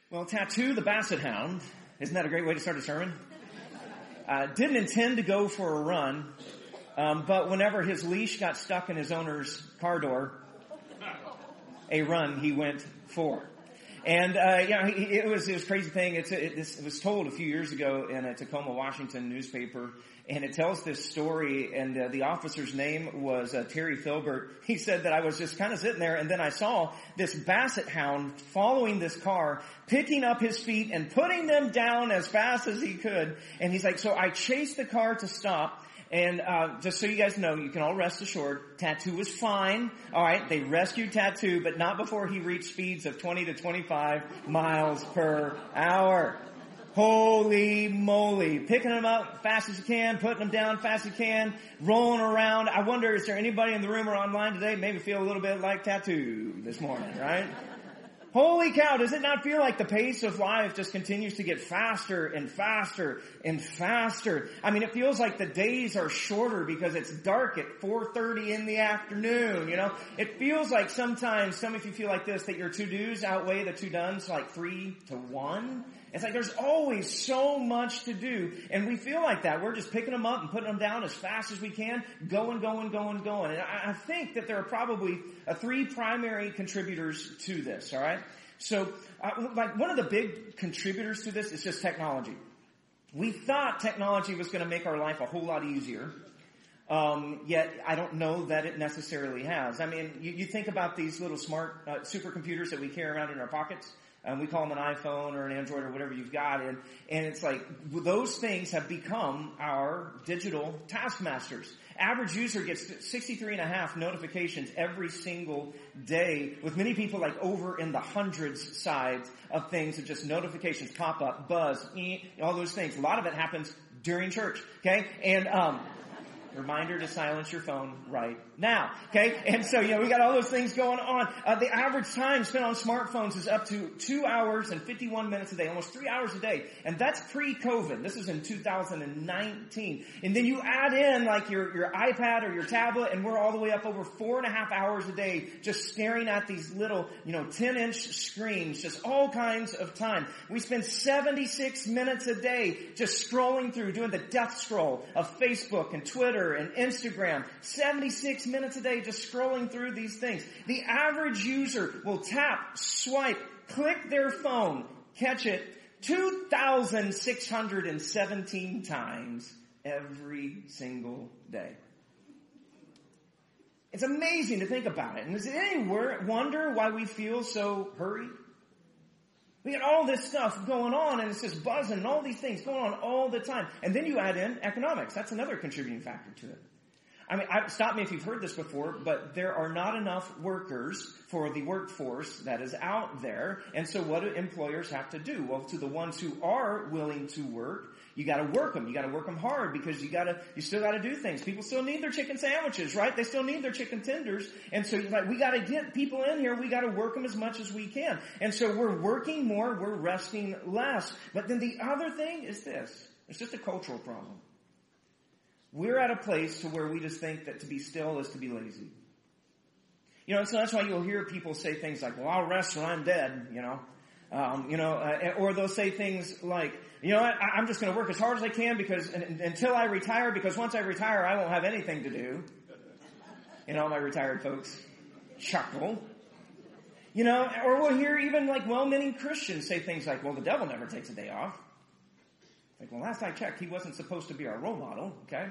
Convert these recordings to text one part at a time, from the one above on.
Well, Tattoo, the basset hound, isn't that a great way to start a sermon? Didn't intend to go for a run, but whenever his leash got stuck in his owner's car door, a run he went for. And, it was a crazy thing. It was told a few years ago in a Tacoma, Washington newspaper, and it tells this story, and the officer's name was Terry Filbert. He said that I was just kind of sitting there, and then I saw this basset hound following this car, picking up his feet and putting them down as fast as he could. And he's like, so I chased the car to stop. And just so you guys know, you can all rest assured, Tattoo was fine. All right, they rescued Tattoo, but not before he reached speeds of 20 to 25 miles per hour. Holy moly. Picking them up fast as you can, putting them down fast as you can, rolling around. I wonder, is there anybody in the room or online today maybe feel a little bit like Tattoo this morning, right? Holy cow, does it not feel like the pace of life just continues to get faster and faster and faster? I mean, it feels like the days are shorter because it's dark at 4:30 in the afternoon, you know? It feels like sometimes, some of you feel like this, that your to-dos outweigh the to-dones like 3-1. It's like there's always so much to do, and we feel like that. We're just picking them up and putting them down as fast as we can, going. And I think that there are probably three primary contributors to this, all right? So, one of the big contributors to this is just technology. We thought technology was going to make our life a whole lot easier, yet I don't know that it necessarily has. I mean, you think about these little smart supercomputers that we carry around in our pockets. We call them an iPhone or an Android or whatever you've got. And it's like those things have become our digital taskmasters. Average user gets 63.5 notifications every single day, with many people like over in the hundreds sides of things of just notifications pop up, buzz, all those things. A lot of it happens during church, okay? And reminder to silence your phone right now. Okay? And so, we got all those things going on. The average time spent on smartphones is up to 2 hours and 51 minutes a day, almost 3 hours a day. And that's pre-COVID. This is in 2019. And then you add in like your iPad or your tablet, and we're all the way up over 4.5 hours a day just staring at these little, 10-inch screens, just all kinds of time. We spend 76 minutes a day just scrolling through, doing the death scroll of Facebook and Twitter and Instagram. 76 minutes a day just scrolling through these things. The average user will tap, swipe, click their phone, catch it 2,617 times every single day. It's amazing to think about it. And is it any wonder why we feel so hurried? We got all this stuff going on, and it's just buzzing, and all these things going on all the time. And then you add in economics. That's another contributing factor to it. I mean, stop me if you've heard this before, but there are not enough workers for the workforce that is out there. And so what do employers have to do? Well, to the ones who are willing to work, you gotta work them. You gotta work them hard because you still gotta do things. People still need their chicken sandwiches, right? They still need their chicken tenders. And so we gotta get people in here. We gotta work them as much as we can. And so we're working more, we're resting less. But then the other thing is this. It's just a cultural problem. We're at a place to where we just think that to be still is to be lazy. So that's why you'll hear people say things like, well, I'll rest when I'm dead, or they'll say things like, I'm just going to work as hard as I can until I retire, because once I retire, I won't have anything to do. My retired folks chuckle. Or we'll hear even like well-meaning Christians say things like, well, the devil never takes a day off. Like, well, last I checked, he wasn't supposed to be our role model, okay?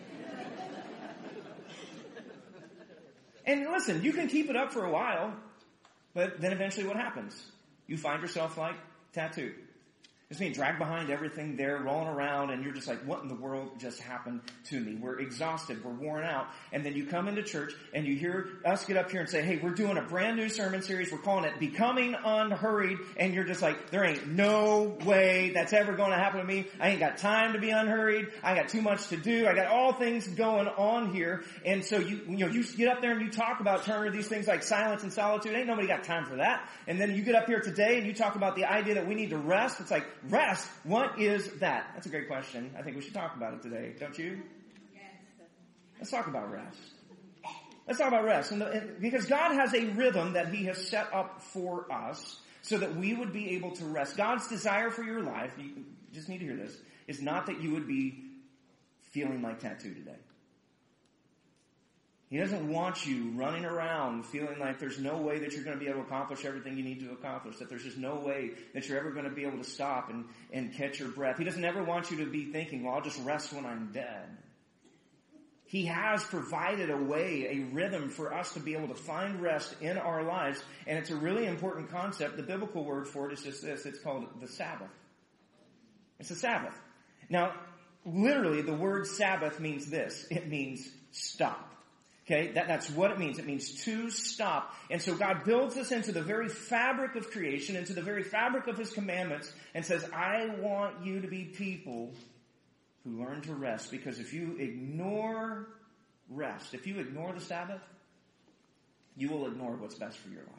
And listen, you can keep it up for a while, but then eventually what happens? You find yourself like Tattoo. Just being dragged behind everything there, rolling around, and you're just like, what in the world just happened to me? We're exhausted, we're worn out. And then you come into church, and you hear us get up here and say, hey, we're doing a brand new sermon series, we're calling it Becoming Unhurried, and you're just like, there ain't no way that's ever going to happen to me. I ain't got time to be unhurried, I got too much to do, I got all things going on here. And so you get up there and you talk about, Turner, these things like silence and solitude, ain't nobody got time for that. And then you get up here today and you talk about the idea that we need to rest. It's like, rest, what is that? That's a great question. I think we should talk about it today, don't you? Yes. Let's talk about rest. Let's talk about rest. Because God has a rhythm that He has set up for us so that we would be able to rest. God's desire for your life, you just need to hear this, is not that you would be feeling like Tattoo today. He doesn't want you running around feeling like there's no way that you're going to be able to accomplish everything you need to accomplish, that there's just no way that you're ever going to be able to stop and catch your breath. He doesn't ever want you to be thinking, well, I'll just rest when I'm dead. He has provided a way, a rhythm for us to be able to find rest in our lives, and it's a really important concept. The biblical word for it is just this. It's called the Sabbath. It's the Sabbath. Now, literally, the word Sabbath means this. It means stop. Okay, that's what it means. It means to stop. And so God builds us into the very fabric of creation, into the very fabric of His commandments, and says, I want you to be people who learn to rest. Because if you ignore rest, if you ignore the Sabbath, you will ignore what's best for your life.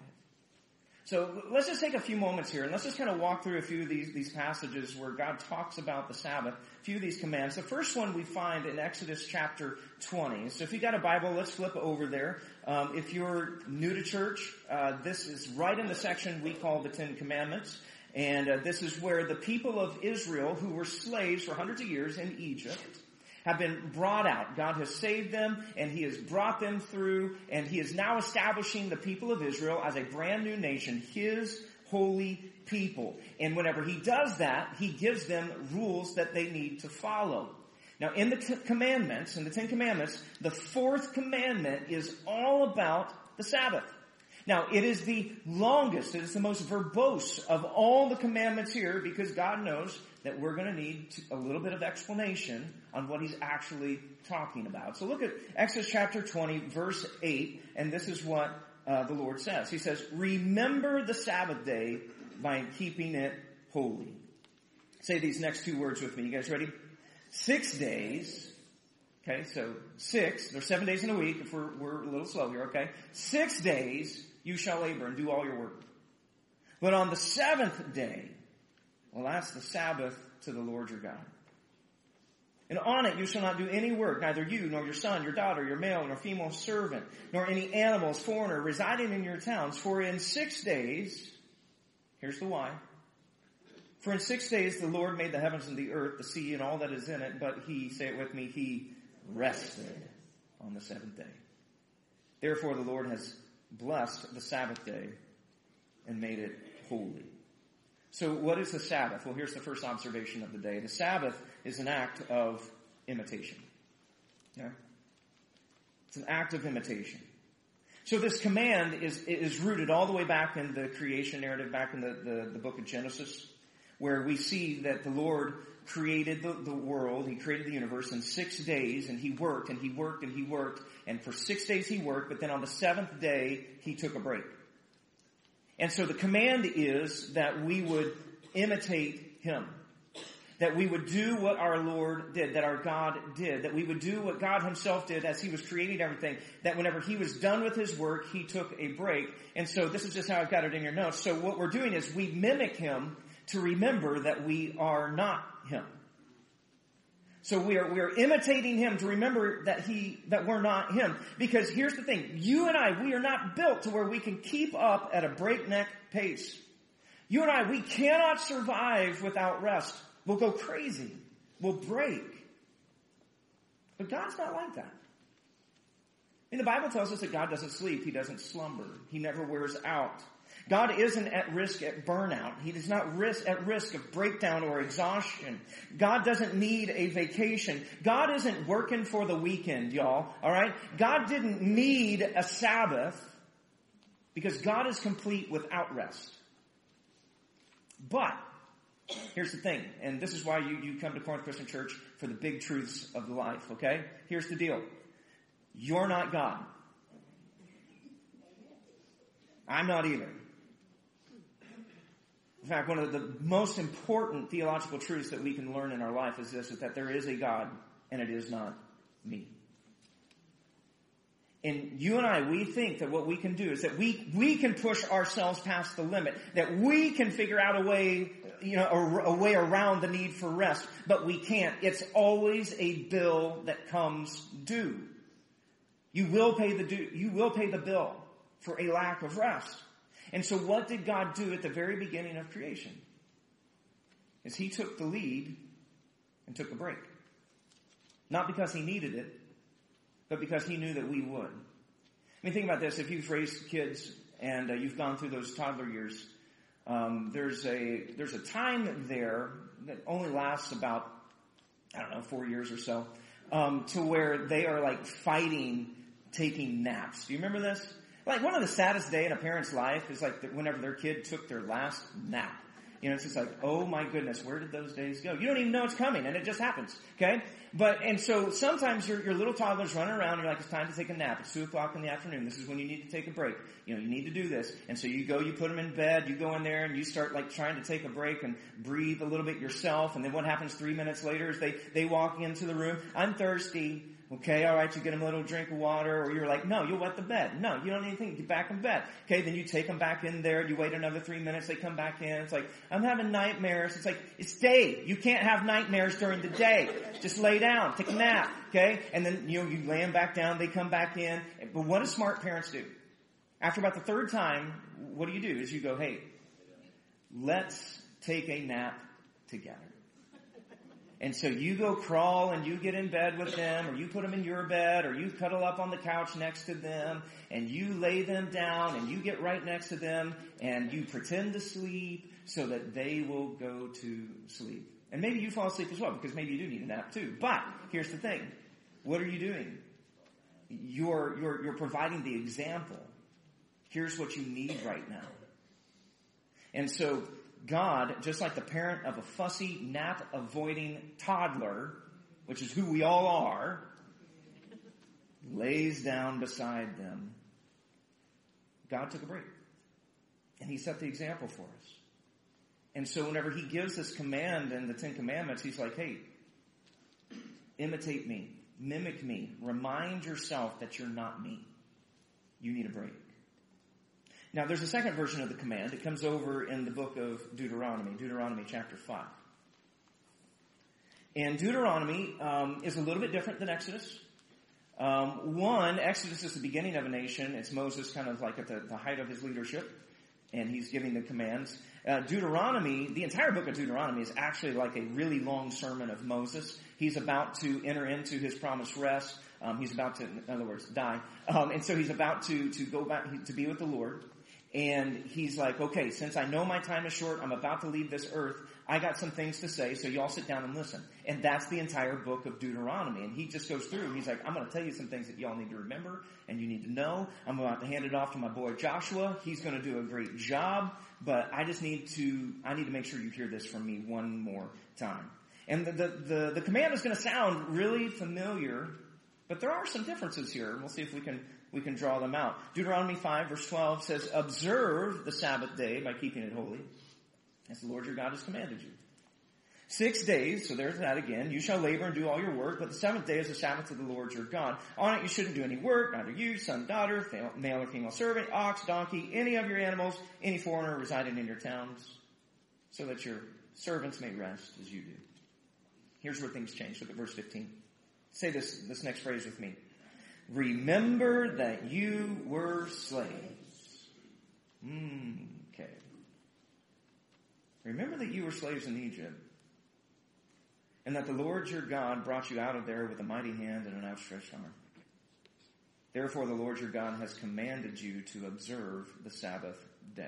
So let's just take a few moments here and let's just kind of walk through a few of these passages where God talks about the Sabbath, a few of these commands. The first one we find in Exodus chapter 20. So if you got a Bible, let's flip over there. If you're new to church, this is right in the section we call the Ten Commandments. And this is where the people of Israel, who were slaves for hundreds of years in Egypt, have been brought out. God has saved them, and He has brought them through, and He is now establishing the people of Israel as a brand new nation, His holy people. And whenever He does that, He gives them rules that they need to follow. Now, in the Ten Commandments, the fourth commandment is all about the Sabbath. Now, it is the longest, it is the most verbose of all the commandments here, because God knows that we're going to need a little bit of explanation on what He's actually talking about. So look at Exodus chapter 20, verse 8, and this is what the Lord says. He says, remember the Sabbath day by keeping it holy. Say these next two words with me. You guys ready? 6 days. Okay, so 6. There's 7 days in a week if we're a little slow here, okay? 6 days you shall labor and do all your work. But on the seventh day, well, that's the Sabbath to the Lord your God. And on it you shall not do any work, neither you, nor your son, your daughter, your male nor female servant, nor any animals, foreigner, residing in your towns. For in 6 days, here's the why. For in 6 days the Lord made the heavens and the earth, the sea, and all that is in it. But He, say it with me, He rested on the seventh day. Therefore the Lord has blessed the Sabbath day and made it holy. So what is the Sabbath? Well, here's the first observation of the day. The Sabbath is an act of imitation. Yeah? It's an act of imitation. So this command is rooted all the way back in the creation narrative, back in the book of Genesis, where we see that the Lord created the world, He created the universe in 6 days, and He worked, and He worked, and He worked, and for 6 days He worked, but then on the seventh day He took a break. And so the command is that we would imitate Him. That we would do what our Lord did, that our God did. That we would do what God Himself did as He was creating everything. That whenever He was done with His work, He took a break. And so this is just how I've got it in your notes. So what we're doing is we mimic Him to remember that we are not Him. So we are imitating Him to remember that we're not Him. Because here's the thing. You and I, we are not built to where we can keep up at a breakneck pace. You and I, we cannot survive without rest. We'll go crazy. We'll break. But God's not like that. I mean, the Bible tells us that God doesn't sleep. He doesn't slumber. He never wears out. God isn't at risk at burnout. He is not at risk of breakdown or exhaustion. God doesn't need a vacation. God isn't working for the weekend, y'all. Alright? God didn't need a Sabbath because God is complete without rest. But, here's the thing, and this is why you come to Corinth Christian Church for the big truths of life, okay? Here's the deal. You're not God. I'm not either. In fact, one of the most important theological truths that we can learn in our life is this, is that there is a God, and it is not me. And you and I, we think that what we can do is that we can push ourselves past the limit, that we can figure out a way, a way around the need for rest, but we can't. It's always a bill that comes due. You will pay the bill for a lack of rest. And so what did God do at the very beginning of creation? Is he took the lead and took a break. Not because he needed it, but because he knew that we would. I mean, think about this. If you've raised kids and you've gone through those toddler years, there's a time there that only lasts about, 4 years or so, to where they are like fighting taking naps. Do you remember this? Like one of the saddest day in a parent's life is like whenever their kid took their last nap. It's just like, oh my goodness, where did those days go? You don't even know it's coming, and it just happens, okay? And so sometimes your little toddler's running around, you're like, it's time to take a nap. It's 2 o'clock in the afternoon. This is when you need to take a break. You need to do this. And so you put them in bed, you go in there, and you start like trying to take a break and breathe a little bit yourself. And then what happens 3 minutes later is they walk into the room, I'm thirsty. Okay, all right, you get them a little drink of water, or you're like, no, you'll wet the bed. No, you don't need anything. Get back in bed. Okay, then you take them back in there. You wait another 3 minutes. They come back in. It's like, I'm having nightmares. It's like, it's day. You can't have nightmares during the day. Just lay down. Take a nap. Okay? And then, you lay them back down. They come back in. But what do smart parents do? After about the third time, what do? Is you go, hey, let's take a nap together. And so you go crawl and you get in bed with them, or you put them in your bed, or you cuddle up on the couch next to them, and you lay them down, and you get right next to them, and you pretend to sleep so that they will go to sleep. And maybe you fall asleep as well, because maybe you do need a nap too. But here's the thing. What are you doing? You're providing the example. Here's what you need right now. And so God, just like the parent of a fussy, nap-avoiding toddler, which is who we all are, lays down beside them. God took a break. And he set the example for us. And so whenever he gives this command in the Ten Commandments, he's like, hey, imitate me, mimic me, remind yourself that you're not me. You need a break. Now, there's a second version of the command. It comes over in the book of Deuteronomy chapter 5. And Deuteronomy is a little bit different than Exodus. Exodus is the beginning of a nation. It's Moses kind of like at the height of his leadership, and he's giving the commands. Deuteronomy, the entire book of Deuteronomy is actually like a really long sermon of Moses. He's about to enter into his promised rest. He's about to, in other words, die. And so he's about to go back to be with the Lord. And he's like, okay, since I know my time is short, I'm about to leave this earth, I got some things to say, so y'all sit down and listen. And that's the entire book of Deuteronomy. And he just goes through, he's like, I'm going to tell you some things that y'all need to remember and you need to know. I'm about to hand it off to my boy Joshua. He's going to do a great job, but I need to make sure you hear this from me one more time. And the command is going to sound really familiar, but there are some differences here. We'll see if we can draw them out. Deuteronomy 5 verse 12 says, observe the Sabbath day by keeping it holy, as the Lord your God has commanded you. 6 days, so there's that again, you shall labor and do all your work, but the seventh day is the Sabbath of the Lord your God. On it you shouldn't do any work, neither you, son, daughter, male or female servant, ox, donkey, any of your animals, any foreigner residing in your towns, so that your servants may rest as you do. Here's where things change. Look at verse 15. Say this next phrase with me. Remember that you were slaves. Okay. Remember that you were slaves in Egypt, and that the Lord your God brought you out of there with a mighty hand and an outstretched arm. Therefore the Lord your God has commanded you to observe the Sabbath day.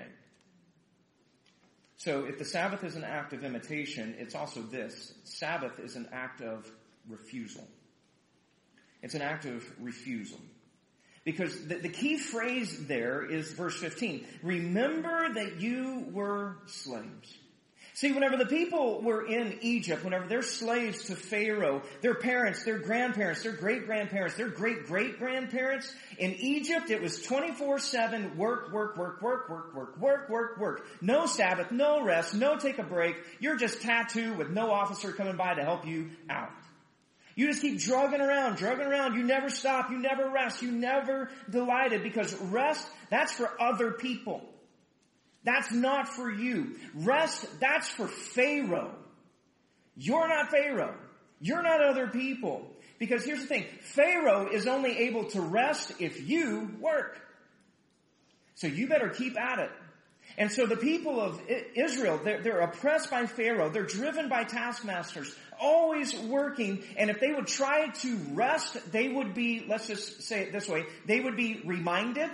So if the Sabbath is an act of imitation, it's also this. Sabbath is an act of refusal. It's an act of refusal. Because the key phrase there is verse 15. Remember that you were slaves. See, whenever the people were in Egypt, whenever they're slaves to Pharaoh, their parents, their grandparents, their great-grandparents, their great-great-grandparents, in Egypt it was 24/7 work, work, work, work, work, work, work, work, work. No Sabbath, no rest, no take a break. You're just tattooed with no officer coming by to help you out. You just keep drugging around. You never stop. You never rest. You never delighted, because rest, that's for other people. That's not for you. Rest, that's for Pharaoh. You're not Pharaoh. You're not other people. Because here's the thing. Pharaoh is only able to rest if you work. So you better keep at it. And so the people of Israel, they're oppressed by Pharaoh. They're driven by taskmasters, always working. And if they would try to rest, they would be, let's just say it this way, they would be reminded,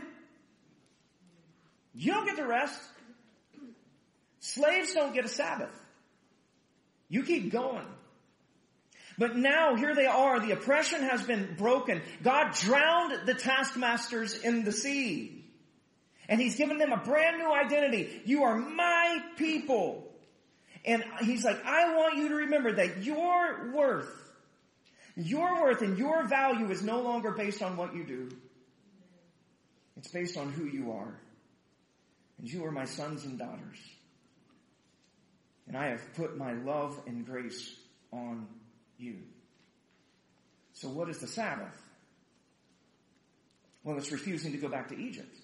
you don't get to rest. Slaves don't get a Sabbath. You keep going. But now, here they are. The oppression has been broken. God drowned the taskmasters in the sea. And He's given them a brand new identity. You are my people. And He's like, I want you to remember that your worth and your value is no longer based on what you do. It's based on who you are. And you are my sons and daughters. And I have put my love and grace on you. So what is the Sabbath? Well, it's refusing to go back to Egypt.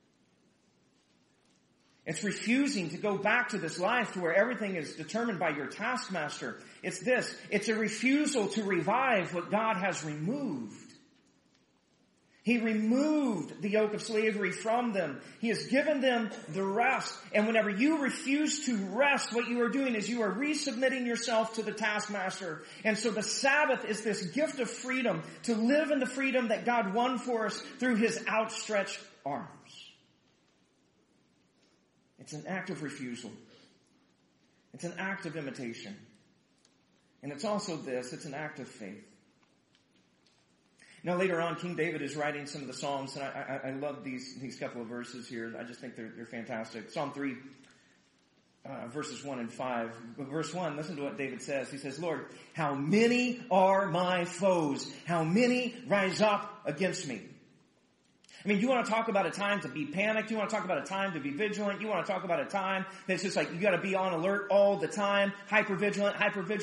It's refusing to go back to this life to where everything is determined by your taskmaster. It's this. It's a refusal to revive what God has removed. He removed the yoke of slavery from them. He has given them the rest. And whenever you refuse to rest, what you are doing is you are resubmitting yourself to the taskmaster. And so the Sabbath is this gift of freedom to live in the freedom that God won for us through His outstretched arms. It's an act of refusal. It's an act of imitation. And it's also this, it's an act of faith. Now later on, King David is writing some of the Psalms, and I love these couple of verses here. I just think they're fantastic. Psalm 3, verses 1 and 5. Verse 1, listen to what David says. He says, Lord, how many are my foes? How many rise up against me? I mean, you want to talk about a time to be panicked. You want to talk about a time to be vigilant. You want to talk about a time that's just like you got to be on alert all the time. Hypervigilant.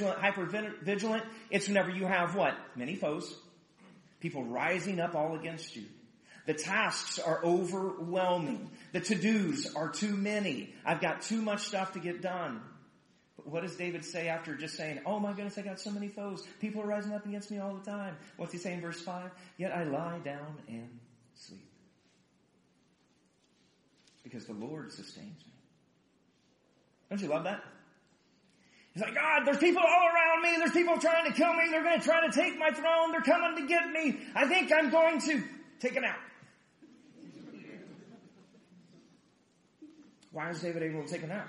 It's whenever you have what? Many foes. People rising up all against you. The tasks are overwhelming. The to-dos are too many. I've got too much stuff to get done. But what does David say after just saying, oh my goodness, I got so many foes. People are rising up against me all the time. What's he say in verse 5? Yet I lie down and sleep. Because the Lord sustains me. Don't you love that? He's like, God, there's people all around me. There's people trying to kill me. They're going to try to take my throne. They're coming to get me. I think I'm going to take a nap. Why is David able to take a nap?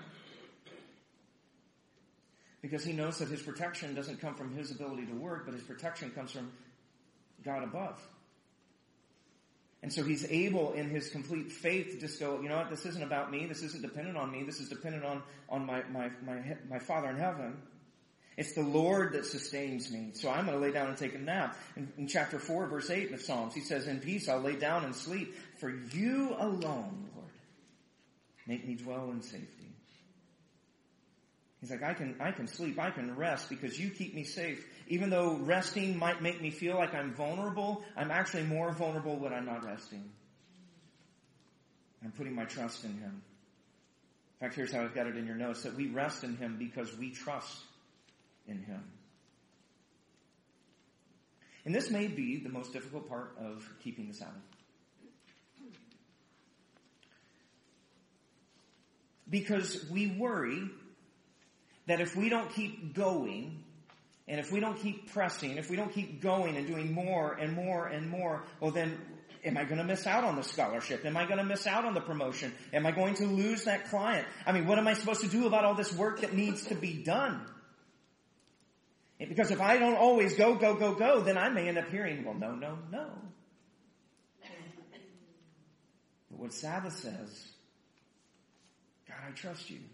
Because he knows that his protection doesn't come from his ability to work, but his protection comes from God above. And so he's able in his complete faith to just go, you know what, this isn't about me. This isn't dependent on me. This is dependent on my Father in heaven. It's the Lord that sustains me. So I'm going to lay down and take a nap. In chapter 4, verse 8 in the Psalms, he says, in peace I'll lay down and sleep. For you alone, Lord, make me dwell in safety. He's like, I can sleep, I can rest because you keep me safe. Even though resting might make me feel like I'm vulnerable, I'm actually more vulnerable when I'm not resting. I'm putting my trust in Him. In fact, here's how I've got it in your notes, that we rest in Him because we trust in Him. And this may be the most difficult part of keeping the Sabbath. Because we worry that if we don't keep going, and if we don't keep pressing, if we don't keep going and doing more and more and more, well then, am I going to miss out on the scholarship? Am I going to miss out on the promotion? Am I going to lose that client? I mean, what am I supposed to do about all this work that needs to be done? Because if I don't always go, then I may end up hearing, well, no. But what Sabbath says, God, I trust you.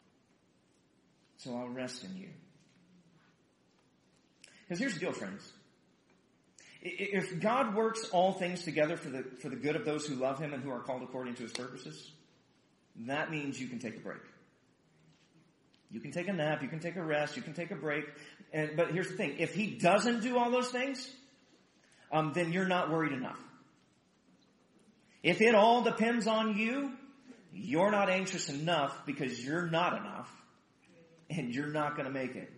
So I'll rest in you. Because here's the deal, friends. If God works all things together for the good of those who love Him and who are called according to His purposes, that means you can take a break. You can take a nap, you can take a rest, you can take a break. But here's the thing. If He doesn't do all those things, then you're not worried enough. If it all depends on you, you're not anxious enough because you're not enough. And you're not going to make it.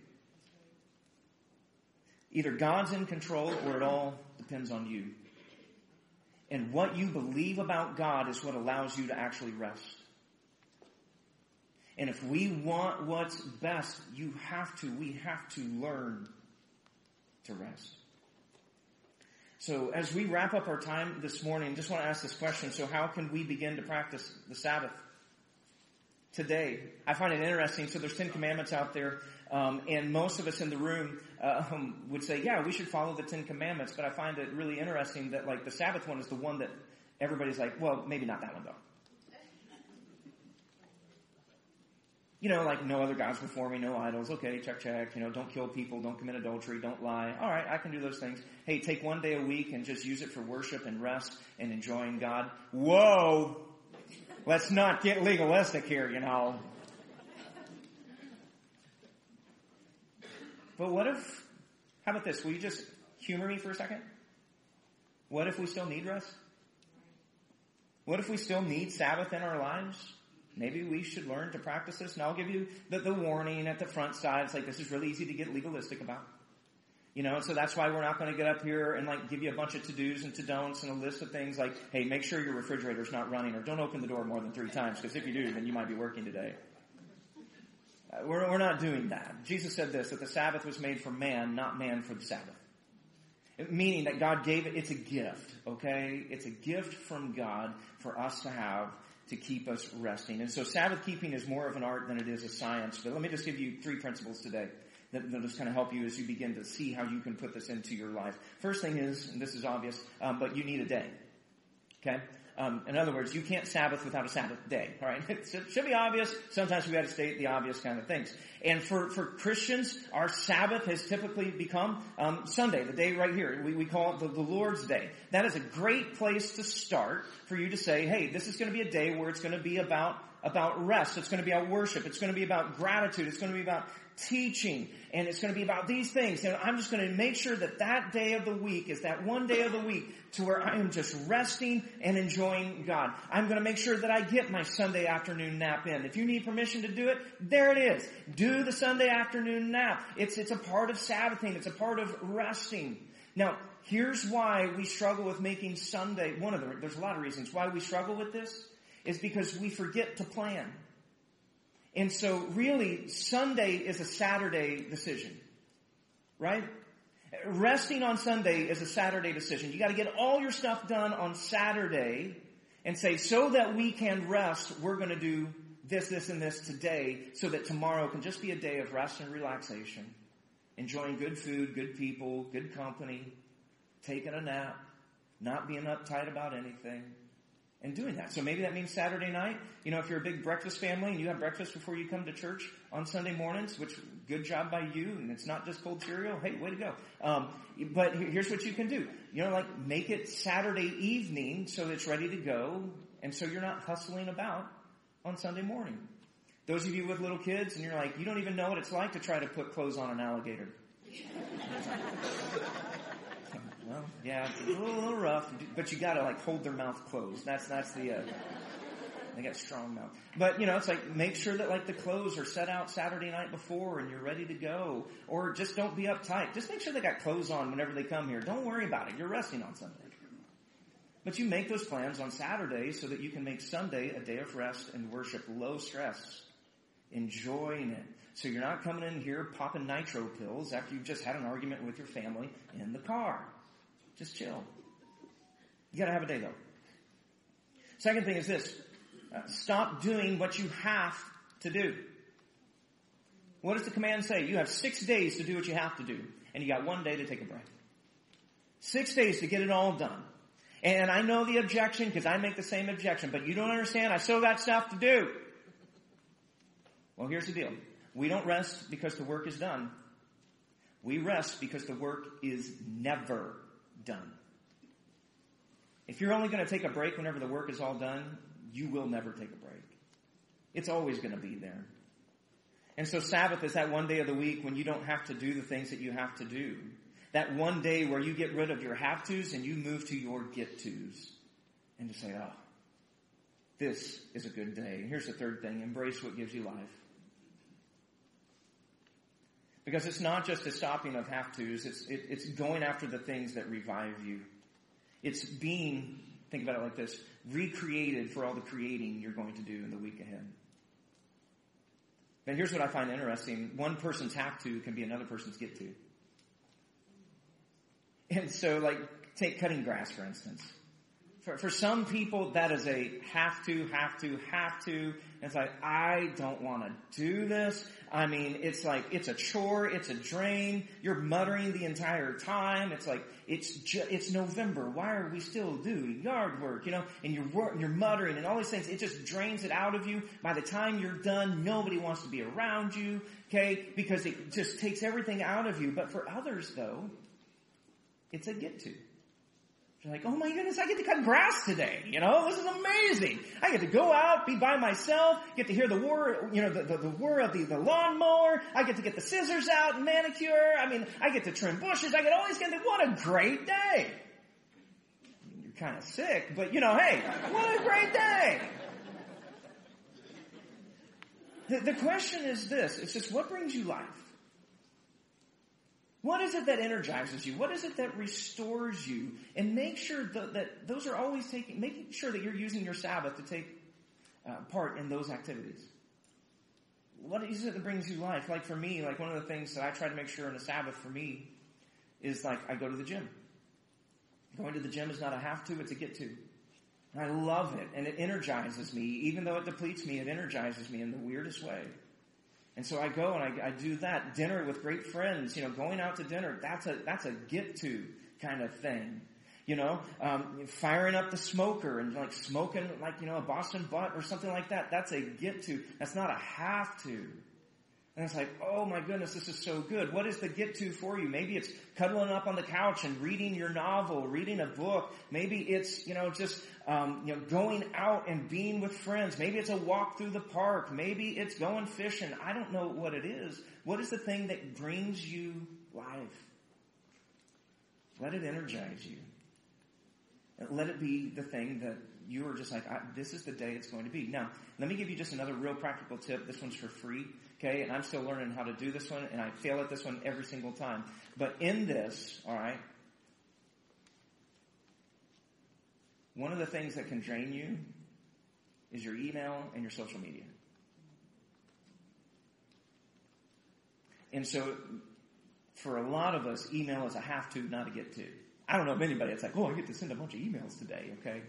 Either God's in control or it all depends on you. And what you believe about God is what allows you to actually rest. And if we want what's best, we have to learn to rest. So as we wrap up our time this morning, I just want to ask this question. So how can we begin to practice the Sabbath today? I find it interesting. So there's 10 commandments out there. And most of us in the room would say, yeah, we should follow the 10 commandments. But I find it really interesting that like the Sabbath one is the one that everybody's like, well, maybe not that one though. You know, like no other gods before me, no idols. Okay, check. You know, don't kill people, don't commit adultery, don't lie. All right, I can do those things. Hey, take one day a week and just use it for worship and rest and enjoying God. Whoa! Let's not get legalistic here, you know. But how about this? Will you just humor me for a second? What if we still need rest? What if we still need Sabbath in our lives? Maybe we should learn to practice this. And I'll give you the warning at the front side. It's like, this is really easy to get legalistic about. You know, so that's why we're not going to get up here and like give you a bunch of to-dos and to-don'ts and a list of things like, hey, make sure your refrigerator's not running, or don't open the door more than 3 times, because if you do, then you might be working today. We're not doing that. Jesus said this, that the Sabbath was made for man, not man for the Sabbath. Meaning that God gave it, it's a gift, okay? It's a gift from God for us to have to keep us resting. And so Sabbath keeping is more of an art than it is a science. But let me just give you 3 principles today that'll just kind of help you as you begin to see how you can put this into your life. First thing is, and this is obvious, but you need a day. Okay? In other words, you can't Sabbath without a Sabbath day. All right? It should be obvious. Sometimes we got to state the obvious kind of things. And for Christians, our Sabbath has typically become Sunday, the day right here. We call it the Lord's Day. That is a great place to start for you to say, hey, this is going to be a day where it's going to be about rest. It's going to be about worship. It's going to be about gratitude. It's going to be about teaching. And it's going to be about these things. And I'm just going to make sure that day of the week is that one day of the week to where I am just resting and enjoying God. I'm going to make sure that I get my Sunday afternoon nap in. If you need permission to do it, there it is. Do the Sunday afternoon nap. It's a part of Sabbathing. It's a part of resting. Now, here's why we struggle with making Sunday. There's a lot of reasons why we struggle with this is because we forget to plan. And so really, Sunday is a Saturday decision, right? Resting on Sunday is a Saturday decision. You got to get all your stuff done on Saturday and say, so that we can rest, we're going to do this, and this today, so that tomorrow can just be a day of rest and relaxation, enjoying good food, good people, good company, taking a nap, not being uptight about anything. And doing that. So maybe that means Saturday night. You know, if you're a big breakfast family and you have breakfast before you come to church on Sunday mornings, which good job by you, and it's not just cold cereal, hey, way to go. But here's what you can do. You know, like make it Saturday evening so it's ready to go, and so you're not hustling about on Sunday morning. Those of you with little kids and you're like, you don't even know what it's like to try to put clothes on an alligator. Well, yeah, it's a little rough, but you gotta like hold their mouth closed. That's the, they got strong mouth. But, you know, it's like make sure that like the clothes are set out Saturday night before and you're ready to go. Or just don't be uptight. Just make sure they got clothes on whenever they come here. Don't worry about it. You're resting on Sunday. But you make those plans on Saturday so that you can make Sunday a day of rest and worship, low stress, enjoying it. So you're not coming in here popping nitro pills after you've just had an argument with your family in the car. Just chill. You gotta have a day though. Second thing is this. Stop doing what you have to do. What does the command say? You have 6 days to do what you have to do. And you got 1 day to take a break. 6 days to get it all done. And I know the objection because I make the same objection. But you don't understand. I still got stuff to do. Well, here's the deal. We don't rest because the work is done. We rest because the work is never done. If you're only going to take a break whenever the work is all done, you will never take a break. It's always going to be there. And so Sabbath is that one day of the week when you don't have to do the things that you have to do. That one day where you get rid of your have-tos and you move to your get-tos. And to say, oh, this is a good day. And here's the third thing. Embrace what gives you life. Because it's not just a stopping of have-tos. It's going after the things that revive you. It's being, think about it like this, recreated for all the creating you're going to do in the week ahead. But here's what I find interesting. One person's have to can be another person's get to. And so, like, take cutting grass, for instance. For some people, that is a have to. It's like, I don't want to do this. I mean, it's like, it's a chore, it's a drain. You're muttering the entire time. It's like, it's November. Why are we still doing yard work? You know, and you're muttering and all these things. It just drains it out of you. By the time you're done, nobody wants to be around you, okay? Because it just takes everything out of you. But for others, though, it's a get to. You're like, oh my goodness, I get to cut grass today. You know, this is amazing. I get to go out, be by myself, get to hear the whir, you know, the whir of the lawnmower. I get to get the scissors out and manicure. I mean, I get to trim bushes. I get all these things. What a great day. You're kind of sick, but you know, hey, what a great day. The question is this. It's just, what brings you life? What is it that energizes you? What is it that restores you? And make sure that those are always making sure that you're using your Sabbath to take part in those activities. What is it that brings you life? Like for me, like one of the things that I try to make sure in the Sabbath for me is like I go to the gym. Going to the gym is not a have to, it's a get to. And I love it, and it energizes me. Even though it depletes me, it energizes me in the weirdest way. And so I go and I do that. Dinner with great friends, you know, going out to dinner, that's a get to kind of thing. You know, firing up the smoker and like smoking like, you know, a Boston butt or something like that. That's a get to. That's not a have to. And it's like, oh my goodness, this is so good. What is the get to for you? Maybe it's cuddling up on the couch and reading your novel, reading a book. Maybe it's, you know, just, going out and being with friends. Maybe it's a walk through the park. Maybe it's going fishing. I don't know what it is. What is the thing that brings you life? Let it energize you. And let it be the thing that you are just like, this is the day it's going to be. Now, let me give you just another real practical tip. This one's for free, okay? And I'm still learning how to do this one, and I fail at this one every single time. But in this, all right, one of the things that can drain you is your email and your social media. And so, for a lot of us, email is a have to, not a get to. I don't know of anybody that's like, oh, I get to send a bunch of emails today, okay?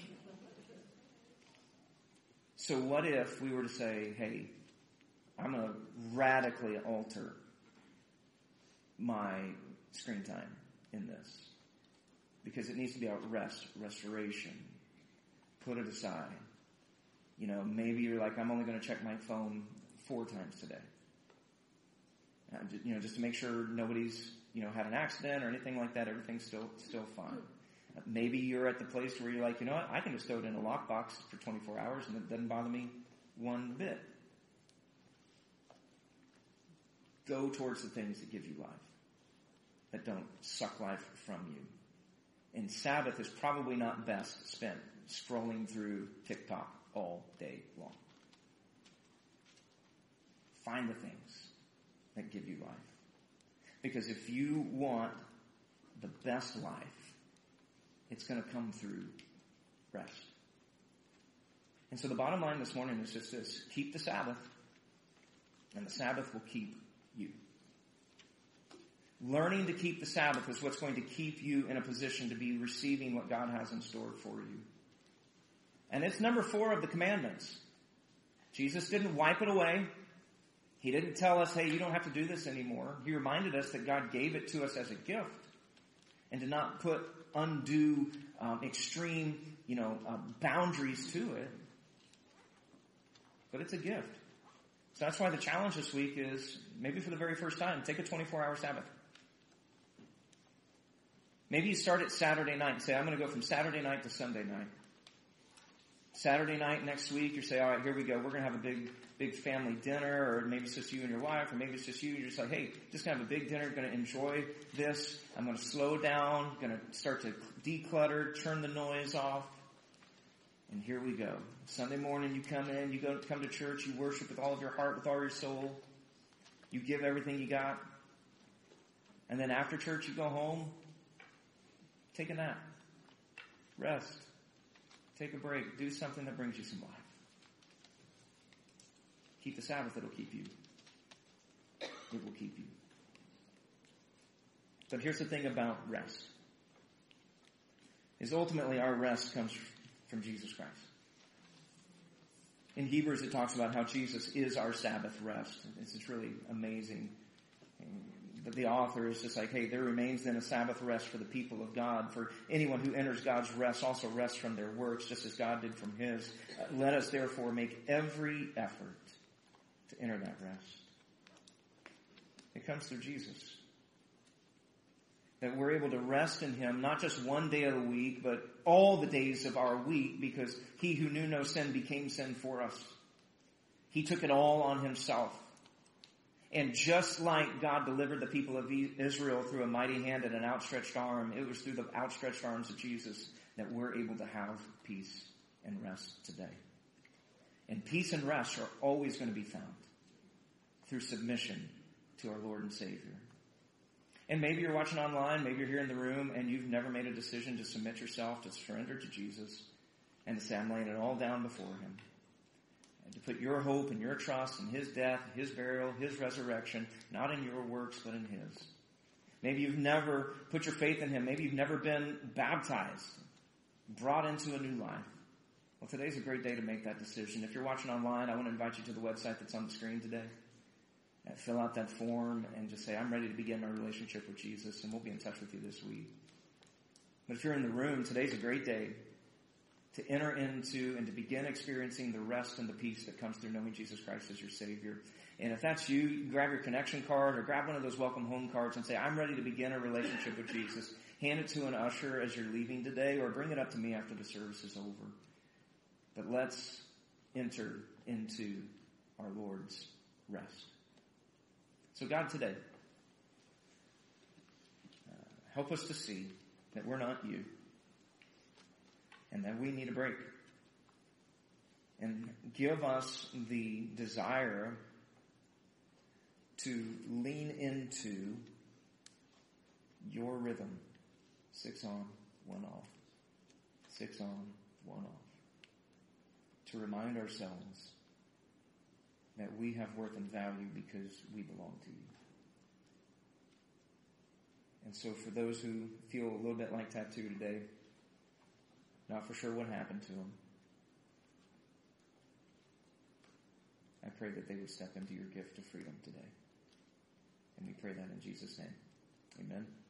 So what if we were to say, hey, I'm going to radically alter my screen time in this. Because it needs to be about restoration. Put it aside. You know, maybe you're like, I'm only going to check my phone 4 times today. You know, just to make sure nobody's, you know, had an accident or anything like that. Everything's still fine. Maybe you're at the place where you're like, you know what, I can just throw it in a lockbox for 24 hours and it doesn't bother me one bit. Go towards the things that give you life, that don't suck life from you. And Sabbath is probably not best spent scrolling through TikTok all day long. Find the things that give you life. Because if you want the best life, it's going to come through rest. And so the bottom line this morning is just this. Keep the Sabbath, and the Sabbath will keep you. Learning to keep the Sabbath is what's going to keep you in a position to be receiving what God has in store for you. And it's number 4 of the commandments. Jesus didn't wipe it away. He didn't tell us, hey, you don't have to do this anymore. He reminded us that God gave it to us as a gift and did not put undue, extreme, boundaries to it. But it's a gift. So that's why the challenge this week is, maybe for the very first time, take a 24-hour Sabbath. Maybe you start at Saturday night and say, I'm going to go from Saturday night to Sunday night. Saturday night next week, you say, all right, here we go. We're going to have a big family dinner, or maybe it's just you and your wife, or maybe it's just you. You're just like, hey, just going to have a big dinner, going to enjoy this. I'm going to slow down, going to start to declutter, turn the noise off. And here we go. Sunday morning, you come in, you come to church, you worship with all of your heart, with all your soul. You give everything you got. And then after church, you go home, take a nap, rest, take a break, do something that brings you some life. keep the Sabbath, it'll keep you. It will keep you. But here's the thing about rest. Is ultimately our rest comes from Jesus Christ. In Hebrews it talks about how Jesus is our Sabbath rest. It's really amazing. But the author is just like, hey, there remains then a Sabbath rest for the people of God. For anyone who enters God's rest also rests from their works, just as God did from his. Let us therefore make every effort to enter that rest. It comes through Jesus. That we're able to rest in him, not just one day of the week, but all the days of our week, because he who knew no sin became sin for us. He took it all on himself. And just like God delivered the people of Israel through a mighty hand and an outstretched arm, it was through the outstretched arms of Jesus that we're able to have peace and rest today. And peace and rest are always going to be found through submission to our Lord and Savior. And maybe you're watching online, maybe you're here in the room, and you've never made a decision to submit yourself, to surrender to Jesus, and to say, I'm laying it all down before him. And to put your hope and your trust in his death, his burial, his resurrection, not in your works, but in his. Maybe you've never put your faith in him. Maybe you've never been baptized, brought into a new life. Well, today's a great day to make that decision. If you're watching online, I want to invite you to the website that's on the screen today. Fill out that form and just say, I'm ready to begin my relationship with Jesus, and we'll be in touch with you this week. But if you're in the room, today's a great day to enter into and to begin experiencing the rest and the peace that comes through knowing Jesus Christ as your Savior. And if that's you, grab your connection card or grab one of those welcome home cards and say, I'm ready to begin a relationship with Jesus. Hand it to an usher as you're leaving today, or bring it up to me after the service is over. But let's enter into our Lord's rest. So God, today, help us to see that we're not you and that we need a break. And give us the desire to lean into your rhythm. 6 on, 1 off. 6 on, 1 off. To remind ourselves that we have worth and value because we belong to you. And so for those who feel a little bit like Tattoo today, not for sure what happened to them, I pray that they would step into your gift of freedom today. And we pray that in Jesus' name. Amen.